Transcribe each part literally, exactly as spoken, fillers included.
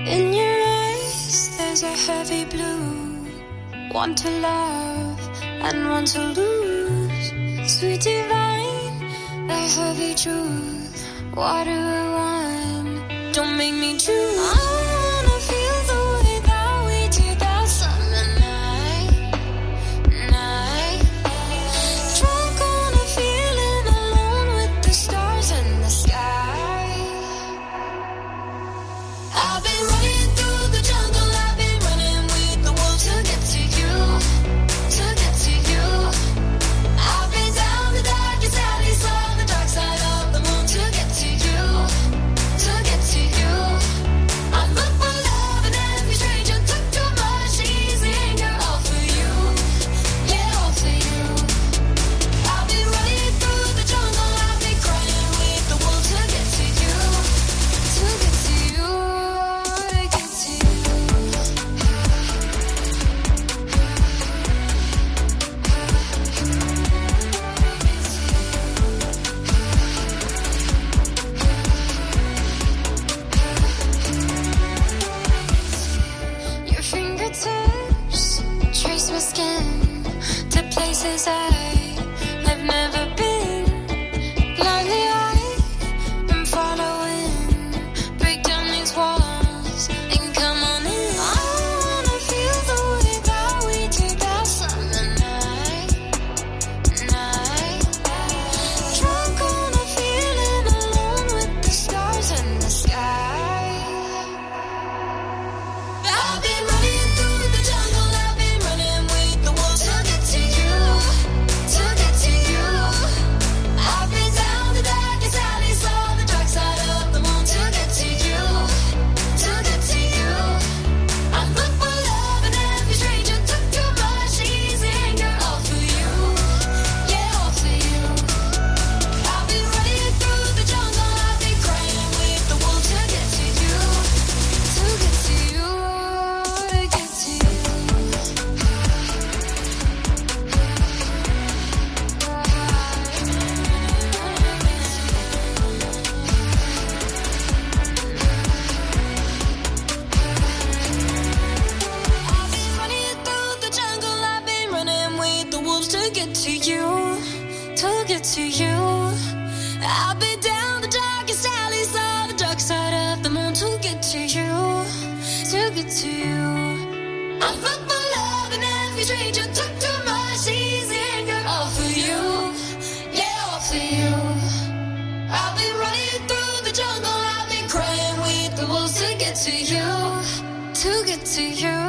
In your eyes there's a heavy blue, one to love and one to lose. Sweet divine, the heavy truth, water or wine, don't make me choose. I wanna feel the way that we did that summer night, night. Drunk on a feeling, alone with the stars in the sky. I've been running through the jungle, I've been running with the wolves to get to you, to get to you. I've been down the darkest alleys, saw the dark side of the moon to get to you, to get to you. I'm up for love and every stranger took too much easy anger, all for you, yeah, all for you. I've been running through the jungle, I've been crying with the wolves to get to you, to get to you, to get to you. Your fingertips trace my skin to places I've never been. Blindly I am following. Break down these walls and come on in. I wanna feel the way that we did that summer night, night. Drunk on a feeling, alone with the stars in the sky. I've been running through the jungle, I've been running with the wolves to get to you, to get to you. I've been down the darkest alleys, saw the dark side of the moon to get to you, to get to you. I'm up for love and every stranger took too much easy anger, all for you, yeah, all for you. I've been running through the jungle, I've been crying with the wolves to get to you, to get to you, to get to you. I've been running through the jungle, I've been running with the wolves to get to you, to get to you. I've been down the darkest alleys, saw the dark side of the moon to get to you, to get to you. I'm up for love and every stranger took too much easy anger, all for you, yeah, all for you. I've been running through the jungle, I've been crying with the wolves to get to you, to get to you,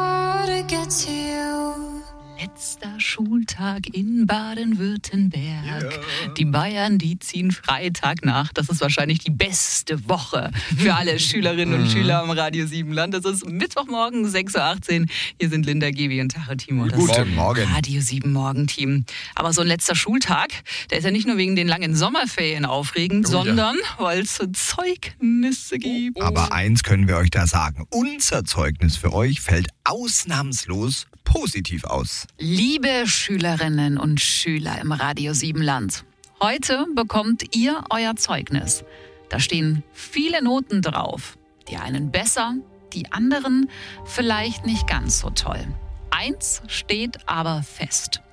to get to you. Letzter Schultag in Baden-Württemberg. Ja. Die Bayern, die ziehen Freitag nach. Das ist wahrscheinlich die beste Woche für alle Schülerinnen und Schüler am Radio Siebenland. Das ist Mittwochmorgen, sechs Uhr achtzehn. Hier sind Linda, Gevi und Tara Timo. Das Guten Morgen. Radio sieben Morgenteam. Aber so ein letzter Schultag, der ist ja nicht nur wegen den langen Sommerferien aufregend, Oh ja. sondern weil es Zeugnisse gibt. Aber eins können wir euch da sagen. Unser Zeugnis für euch fällt ausnahmslos positiv aus. Liebe Schülerinnen und Schüler im Radio Siebenland, heute bekommt ihr euer Zeugnis. Da stehen viele Noten drauf. Die einen besser, die anderen vielleicht nicht ganz so toll. Eins steht aber fest.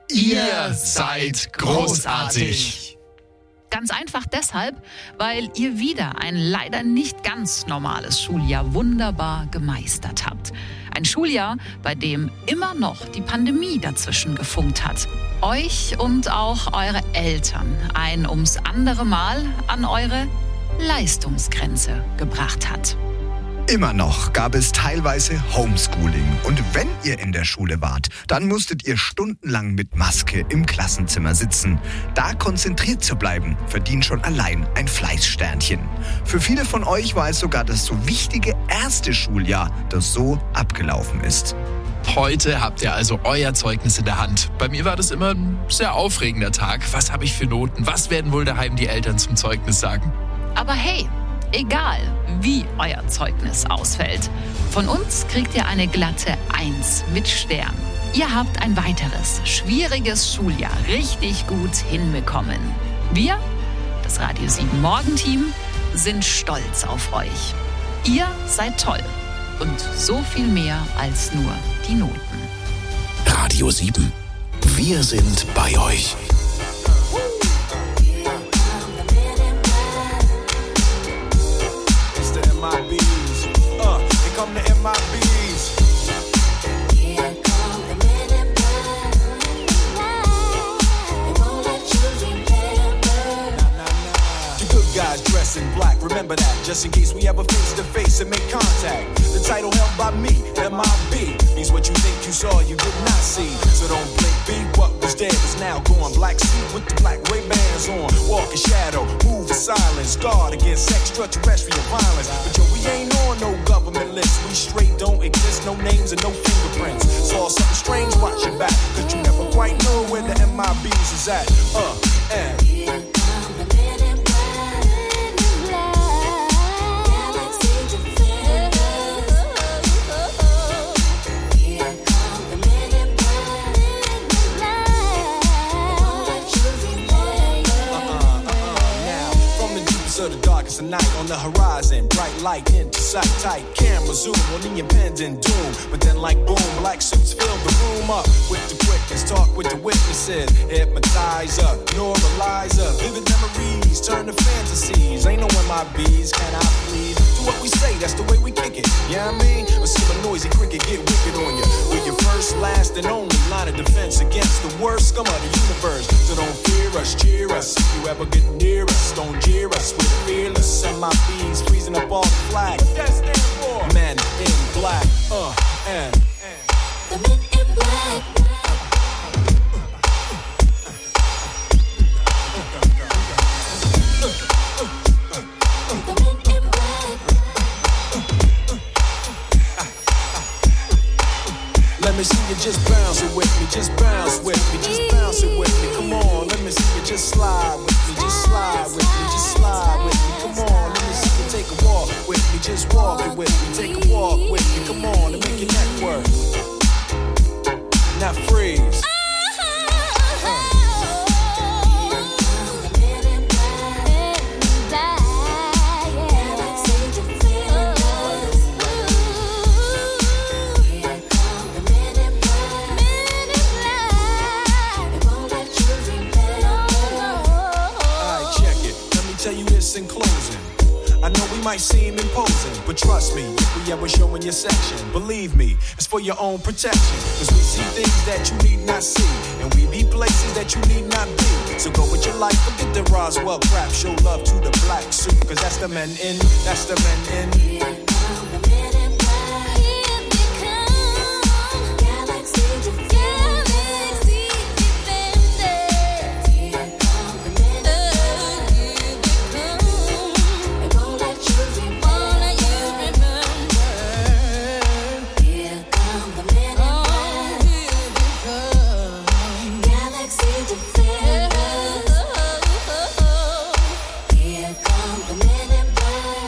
Ihr seid großartig. Ganz einfach deshalb, weil ihr wieder ein leider nicht ganz normales Schuljahr wunderbar gemeistert habt. Ein Schuljahr, bei dem immer noch die Pandemie dazwischen gefunkt hat. Euch und auch eure Eltern ein ums andere Mal an eure Leistungsgrenze gebracht hat. Immer noch gab es teilweise Homeschooling. Und wenn ihr in der Schule wart, dann musstet ihr stundenlang mit Maske im Klassenzimmer sitzen. Da konzentriert zu bleiben, verdient schon allein ein Fleißsternchen. Für viele von euch war es sogar das so wichtige erste Schuljahr, das so abgelaufen ist. Heute habt ihr also euer Zeugnis in der Hand. Bei mir war das immer ein sehr aufregender Tag. Was habe ich für Noten? Was werden wohl daheim die Eltern zum Zeugnis sagen? Aber hey, egal wie euer Zeugnis ausfällt, von uns kriegt ihr eine glatte Eins mit Stern. Ihr habt ein weiteres, schwieriges Schuljahr richtig gut hinbekommen. Wir, das Radio sieben Morgenteam, sind stolz auf euch. Ihr seid toll und so viel mehr als nur die Noten. Radio sieben. Wir sind bei euch. It's the M I Bs. Uh, here come the M I Bs. Here come the men in black. They won't let you remember. Nah, nah, nah. The good guys dress in black. Remember that, just in case we ever face to face and make contact. The title held by me, M I B, means what you think you saw, you did not see. So don't blink, be what was dead is now gone. Black suit with the black Ray-Bans on. Walk in shadow, move in silence. Guard against extraterrestrial violence. But yo, we ain't on no government list. We straight don't exist, no names and no fingerprints. Saw something strange, watch your back, cause you never quite know where the M I Bs is at. Uh, and here come the men in black. Of the darkest of night on the horizon, bright light into sight, tight camera zoom on the impending doom. But then like boom, black suits fill the room up with the quickness, talk with the witnesses, hypnotizer, normalizer, vivid memories turn to fantasies. Ain't no M I Bs, can I please? Do what we say, that's the way we kick it. Yeah, you know I mean, or see a noisy cricket get wicked on you. We're your first, last, and only line of defense against the worst scum of the universe. So don't fear us, cheer us. If you ever get near us, don't jeer us. We're fearless, M I Bs freezing up all the flag. What that stand for? Men in black, uh, and the men in black. Let me see you just bounce it with me, just bounce with me, just bounce it with me. Come on, let me see you just slide with me, just slide with me, just slide with me. Come on, let me see you take a walk with me, just walk it with me, take a walk with me. Come on, and make your neck work. Now freeze. In closing, I know we might seem imposing, but trust me, if we ever show in your section, believe me, it's for your own protection. Cause we see things that you need not see, and we be places that you need not be. So go with your life, forget the Roswell crap. Show love to the black suit, cause that's the men in, that's the men in. Here come the men in black. Here they come. Galaxy defenders. Galaxy defenders. Here come the men in black. Here they come. They won't let you remember. Won't let you remember. Here come the men in black. Here they come. Galaxy defenders. Here come the men in black.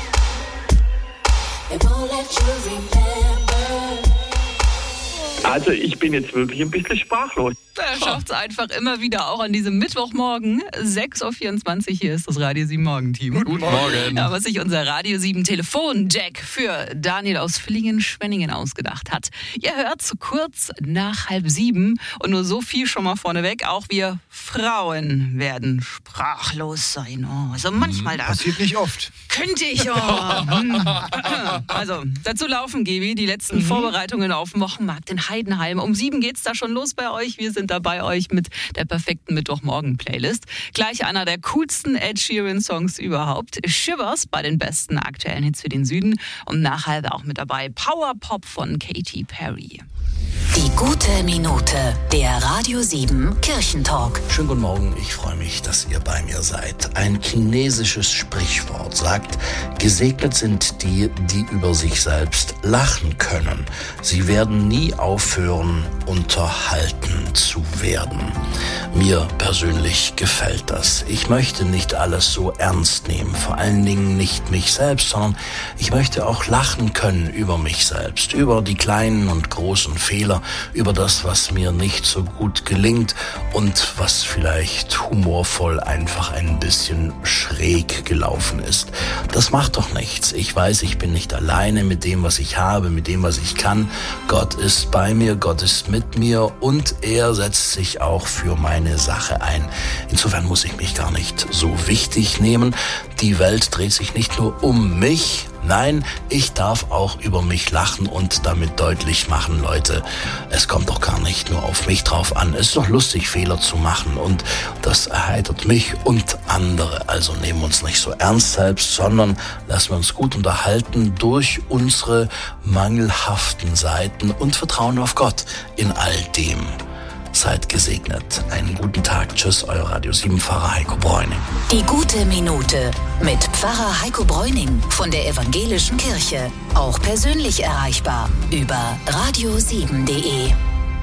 They won't let you remember. Also ich bin jetzt wirklich ein bisschen sprachlos. Er schafft es einfach immer wieder, auch an diesem Mittwochmorgen, sechs Uhr vierundzwanzig. Hier ist das Radio sieben Morgenteam. Guten Morgen. Ja, was sich unser Radio sieben Telefon-Jack für Daniel aus Villingen-Schwenningen ausgedacht hat. Ihr hört so kurz nach halb sieben und nur so viel schon mal vorneweg. Auch wir Frauen werden sprachlos sein. Oh, also manchmal da. Passiert nicht oft. Könnte ich, oh. Also, dazu laufen, Gebi, die letzten mhm. Vorbereitungen auf den Wochenmarkt in Heidenheim. Um sieben geht's da schon los bei euch. Wir sind da bei euch mit der perfekten Mittwochmorgen-Playlist. Gleich einer der coolsten Ed Sheeran-Songs überhaupt. Shivers bei den besten aktuellen Hits für den Süden. Und nachher auch mit dabei Power Pop von Katy Perry. Die gute Minute, der Radio sieben Kirchentalk. Schönen guten Morgen, ich freue mich, dass ihr bei mir seid. Ein chinesisches Sprichwort sagt, gesegnet sind die, die über sich selbst lachen können. Sie werden nie aufhören, unterhalten zu werden. Mir persönlich gefällt das. Ich möchte nicht alles so ernst nehmen, vor allen Dingen nicht mich selbst, sondern ich möchte auch lachen können über mich selbst, über die kleinen und großen Fehler, mehr über das, was mir nicht so gut gelingt und was vielleicht humorvoll einfach ein bisschen schräg gelaufen ist. Das macht doch nichts. Ich weiß, ich bin nicht alleine mit dem, was ich habe, mit dem, was ich kann. Gott ist bei mir, Gott ist mit mir und er setzt sich auch für meine Sache ein. Insofern muss ich mich gar nicht so wichtig nehmen. Die Welt dreht sich nicht nur um mich. Nein, ich darf auch über mich lachen und damit deutlich machen, Leute, es kommt doch gar nicht nur auf mich drauf an. Es ist doch lustig, Fehler zu machen und das erheitert mich und andere. Also nehmen wir uns nicht so ernst selbst, sondern lassen wir uns gut unterhalten durch unsere mangelhaften Seiten und vertrauen auf Gott in all dem. Seid gesegnet. Einen guten Tag. Tschüss, euer Radio sieben Pfarrer Heiko Bräuning. Die gute Minute mit Pfarrer Heiko Bräuning von der Evangelischen Kirche. Auch persönlich erreichbar über radio sieben punkt de.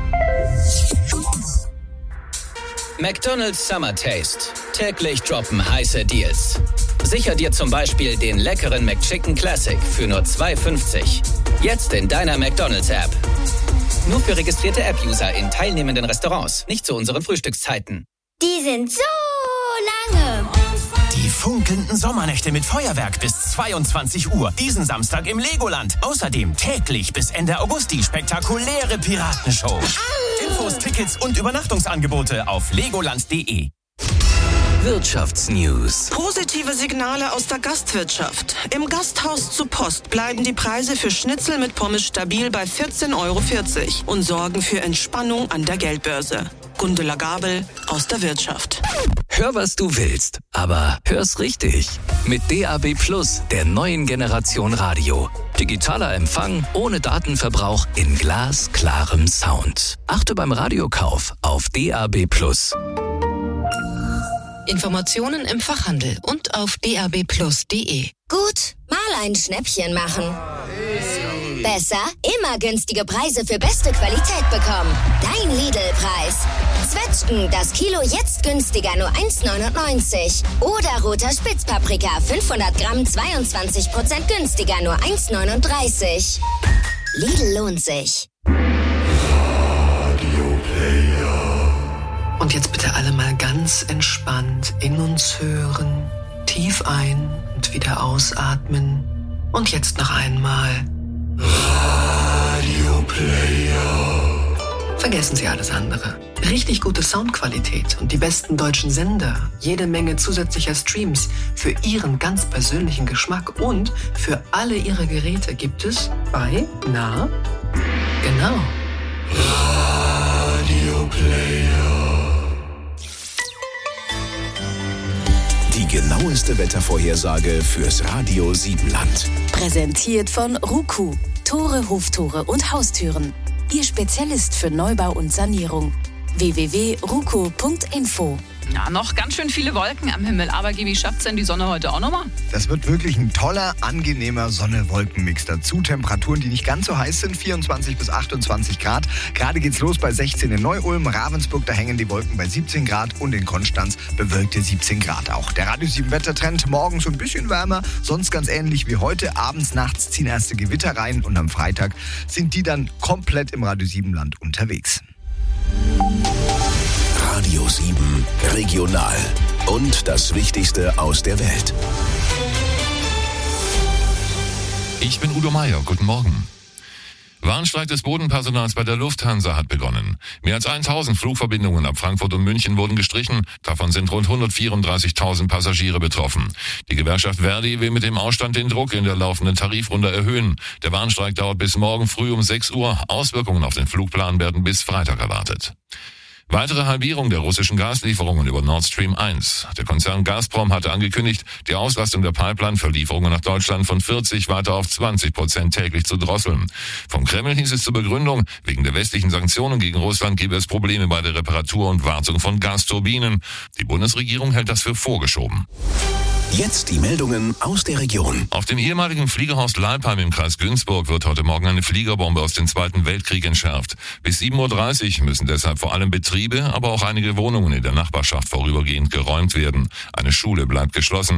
McDonald's Summer Taste. Täglich droppen heiße Deals. Sicher dir zum Beispiel den leckeren McChicken Classic für nur zwei fünfzig. Jetzt in deiner McDonald's-App. Nur für registrierte App-User in teilnehmenden Restaurants, nicht zu unseren Frühstückszeiten. Die sind so lange. Die funkelnden Sommernächte mit Feuerwerk bis zweiundzwanzig Uhr. Diesen Samstag im Legoland. Außerdem täglich bis Ende August die spektakuläre Piratenshow. Infos, Tickets und Übernachtungsangebote auf legoland punkt de. Wirtschaftsnews. Positive Signale aus der Gastwirtschaft. Im Gasthaus zu Post bleiben die Preise für Schnitzel mit Pommes stabil bei vierzehn Euro vierzig und sorgen für Entspannung an der Geldbörse. Gundula Gabel aus der Wirtschaft. Hör, was du willst, aber hör's richtig. Mit D A B Plus, der neuen Generation Radio. Digitaler Empfang ohne Datenverbrauch in glasklarem Sound. Achte beim Radiokauf auf D A B Plus. Informationen im Fachhandel und auf d a b plus punkt de. Gut, mal ein Schnäppchen machen. Besser, immer günstige Preise für beste Qualität bekommen. Dein Lidl-Preis. Zwetschgen, das Kilo jetzt günstiger, nur eins neunundneunzig. Oder roter Spitzpaprika, fünfhundert Gramm, zweiundzwanzig Prozent günstiger, nur eins neununddreißig. Lidl lohnt sich. Und jetzt bitte alle mal ganz entspannt in uns hören, tief ein und wieder ausatmen. Und jetzt noch einmal. Radio Player. Vergessen Sie alles andere. Richtig gute Soundqualität und die besten deutschen Sender. Jede Menge zusätzlicher Streams für Ihren ganz persönlichen Geschmack und für alle Ihre Geräte gibt es bei, na, genau. Radio Player. Die genaueste Wettervorhersage fürs Radio sieben Land. Präsentiert von Ruku. Tore, Hoftore und Haustüren. Ihr Spezialist für Neubau und Sanierung. w w w punkt ruku punkt info. Ja, noch ganz schön viele Wolken am Himmel. Aber Gibi, schafft's denn die Sonne heute auch nochmal? Das wird wirklich ein toller, angenehmer Sonne-Wolken-Mix. Dazu Temperaturen, die nicht ganz so heiß sind, vierundzwanzig bis achtundzwanzig Grad. Gerade geht's los bei sechzehn in Neu-Ulm, Ravensburg, da hängen die Wolken bei siebzehn Grad und in Konstanz bewölkte siebzehn Grad auch. Der Radio sieben Wettertrend, morgens so ein bisschen wärmer, sonst ganz ähnlich wie heute. Abends, nachts ziehen erste Gewitter rein und am Freitag sind die dann komplett im Radio sieben Land unterwegs. Radio sieben Regional und das Wichtigste aus der Welt. Ich bin Udo Meier, guten Morgen. Warnstreik des Bodenpersonals bei der Lufthansa hat begonnen. Mehr als tausend Flugverbindungen ab Frankfurt und München wurden gestrichen. Davon sind rund hundertvierunddreißigtausend Passagiere betroffen. Die Gewerkschaft Verdi will mit dem Ausstand den Druck in der laufenden Tarifrunde erhöhen. Der Warnstreik dauert bis morgen früh um sechs Uhr. Auswirkungen auf den Flugplan werden bis Freitag erwartet. Weitere Halbierung der russischen Gaslieferungen über Nord Stream eins. Der Konzern Gazprom hatte angekündigt, die Auslastung der Pipeline für Lieferungen nach Deutschland von vierzig weiter auf zwanzig Prozent täglich zu drosseln. Vom Kreml hieß es zur Begründung, wegen der westlichen Sanktionen gegen Russland gebe es Probleme bei der Reparatur und Wartung von Gasturbinen. Die Bundesregierung hält das für vorgeschoben. Jetzt die Meldungen aus der Region. Auf dem ehemaligen Fliegerhorst Leipheim im Kreis Günzburg wird heute Morgen eine Fliegerbombe aus dem Zweiten Weltkrieg entschärft. Bis sieben Uhr dreißig müssen deshalb vor allem Betriebe, aber auch einige Wohnungen in der Nachbarschaft vorübergehend geräumt werden. Eine Schule bleibt geschlossen.